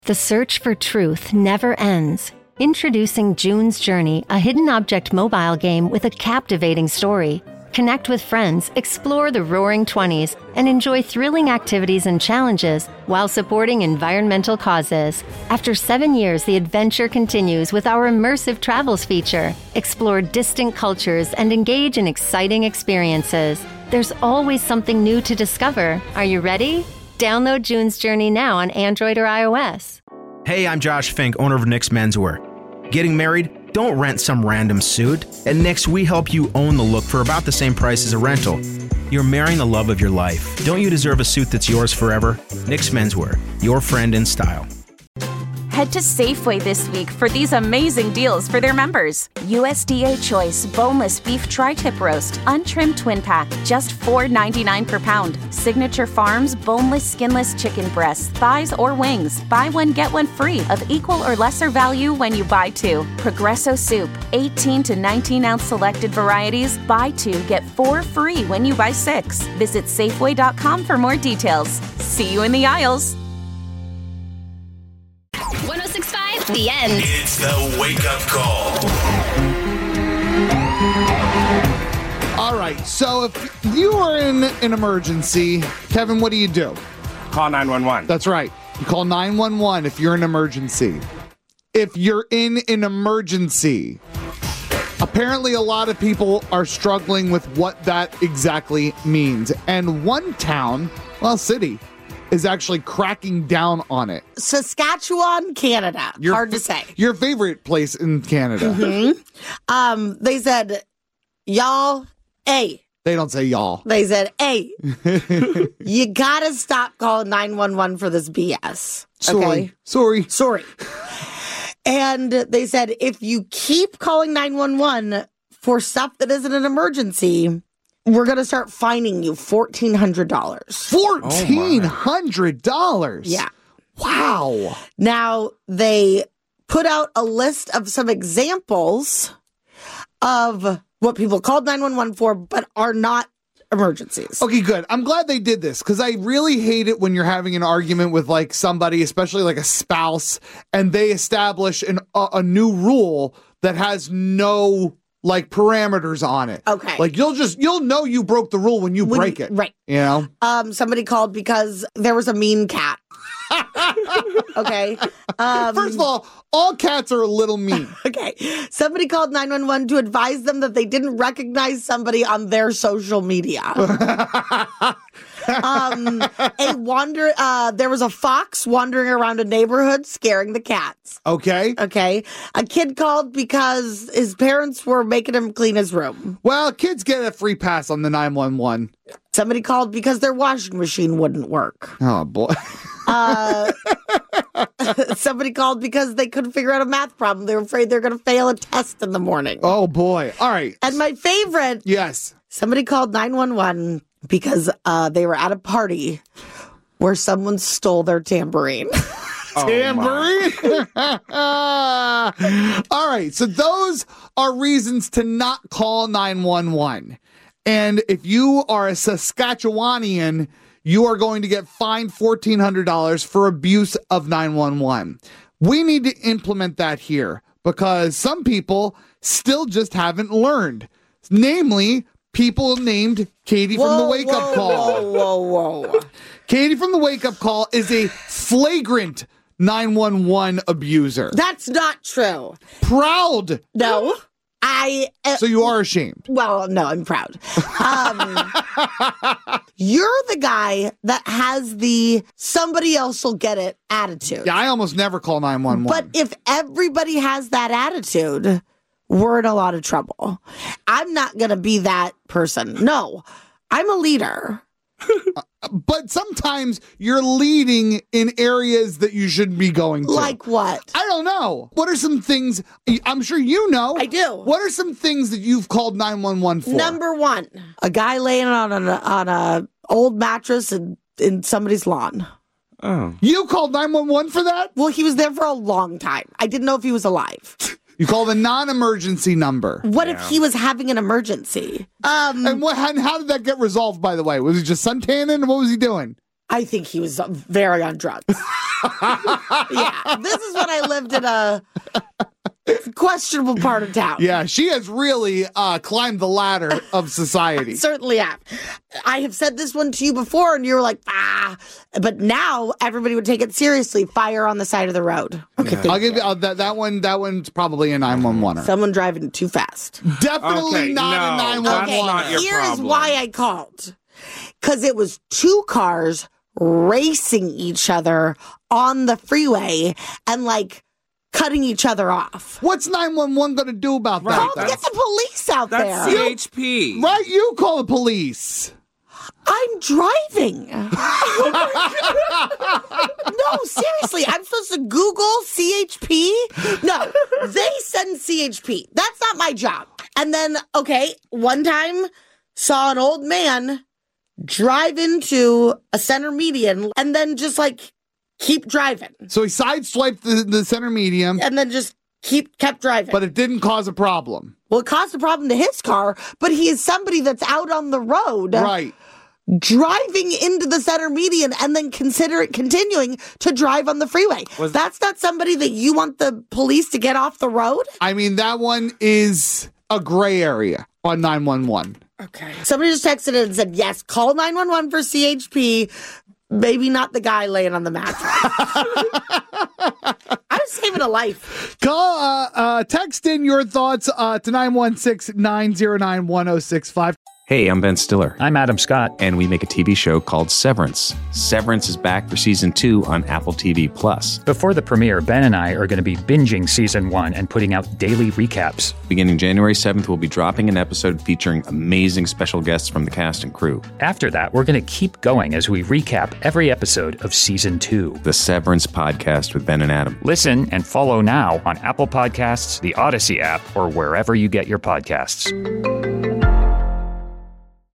The search for truth never ends. Introducing June's Journey, a hidden object mobile game with a captivating story. Connect with friends, explore the Roaring 20s, and enjoy thrilling activities and challenges while supporting environmental causes. After 7 years, the adventure continues with our immersive travels feature. Explore distant cultures and engage in exciting experiences. There's always something new to discover. Are you ready? Download June's Journey now on Android or iOS. Hey, I'm Josh Fink, owner of Nick's Menswear. Getting married? Don't rent some random suit. At Nick's, we help you own the look for about the same price as a rental. You're marrying the love of your life. Don't you deserve a suit that's yours forever? Nick's Menswear, your friend in style. Head to Safeway this week for these amazing deals for their members. USDA Choice Boneless Beef Tri-Tip Roast, Untrimmed Twin Pack, just $4.99 per pound. Signature Farms Boneless Skinless Chicken Breasts, Thighs, or Wings. Buy one, get one free of equal or lesser value when you buy two. Progresso Soup, 18 to 19 ounce selected varieties. Buy two, get four free when you buy six. Visit Safeway.com for more details. See you in the aisles. 106.5, The End. It's the wake-up call. All right, so if you are in an emergency, Kevin, what do? Call 911. That's right. You call 911 if you're in an emergency. If you're in an emergency. Apparently, a lot of people are struggling with what that exactly means. And one town, city, is actually cracking down on it. Saskatchewan, Canada. Hard to say. Your favorite place in Canada. Mm-hmm. They said, y'all, hey. They don't say y'all. They said, hey, you gotta stop calling 911 for this BS. Okay? Sorry. And they said, if you keep calling 911 for stuff that isn't an emergency, we're going to start fining you $1,400. $1,400? Yeah. Wow. Now, they put out a list of some examples of what people called 911 for, but are not emergencies. Okay, good. I'm glad they did this because I really hate it when you're having an argument with like somebody, especially like a spouse, and they establish a new rule that has no like parameters on it. Okay. Like you'll know you broke the rule when you break it. Right. You know? Somebody called because there was a mean cat. Okay. First of all cats are a little mean. Okay. Somebody called 911 to advise them that they didn't recognize somebody on their social media. There was a fox wandering around a neighborhood scaring the cats. Okay. A kid called because his parents were making him clean his room. Well, kids get a free pass on the 911. Somebody called because their washing machine wouldn't work. Oh, boy. Somebody called because they couldn't figure out a math problem. They were afraid they're going to fail a test in the morning. Oh, boy. All right. And my favorite. Yes. Somebody called 911 because they were at a party where someone stole their tambourine. Tambourine? All right. So those are reasons to not call 911. And if you are a Saskatchewanian, you are going to get fined $1,400 for abuse of 911. We need to implement that here because some people still just haven't learned. Namely, people named Katie from the Wake Up Call. Whoa. Katie from the Wake Up Call is a flagrant 911 abuser. That's not true. Proud. No. So you are ashamed. Well, no, I'm proud. You're the guy that has the somebody else will get it attitude. Yeah, I almost never call 911. But if everybody has that attitude, we're in a lot of trouble. I'm not going to be that person. No, I'm a leader. But sometimes you're leading in areas that you shouldn't be going to. Like what? I don't know. What are some things, I'm sure you know. I do. What are some things that you've called 911 for? Number one, a guy laying on a old mattress in somebody's lawn. Oh. You called 911 for that? Well, he was there for a long time. I didn't know if he was alive. You call the non-emergency number. What if he was having an emergency? And how did that get resolved, by the way? Was he just suntanning? What was he doing? I think he was very on drugs. Yeah, this is when I lived in a questionable part of town. Yeah, she has really climbed the ladder of society. Certainly have. I have said this one to you before, and you were like, but now everybody would take it seriously. Fire on the side of the road. Okay, I'll give you that one. That one's probably a 911. Someone driving too fast. Definitely not a 911. Okay, not your here is problem. why I called. Because it was two cars racing each other on the freeway and like cutting each other off. What's 911 going to do about that? Call, get the police out there. That's CHP. Right? You call the police. I'm driving. No, seriously. I'm supposed to Google CHP? No, they send CHP. That's not my job. And then, okay, one time saw an old man drive into a center median and then just like keep driving. So he sideswiped the center median. And then just kept driving. But it didn't cause a problem. Well, it caused a problem to his car, but he is somebody that's out on the road. Right. Driving into the center median and then continuing to drive on the freeway. That's not somebody that you want the police to get off the road? I mean, that one is a gray area on 911. Okay. Somebody just texted in and said, yes, call 911 for CHP. Maybe not the guy laying on the mattress. I'm saving a life. Call, text in your thoughts to 916-909-1065. Hey, I'm Ben Stiller. I'm Adam Scott. And we make a TV show called Severance. Severance is back for season 2 on Apple TV+. Before the premiere, Ben and I are going to be binging season 1 and putting out daily recaps. Beginning January 7th, we'll be dropping an episode featuring amazing special guests from the cast and crew. After that, we're going to keep going as we recap every episode of season 2. The Severance Podcast with Ben and Adam. Listen and follow now on Apple Podcasts, the Odyssey app, or wherever you get your podcasts.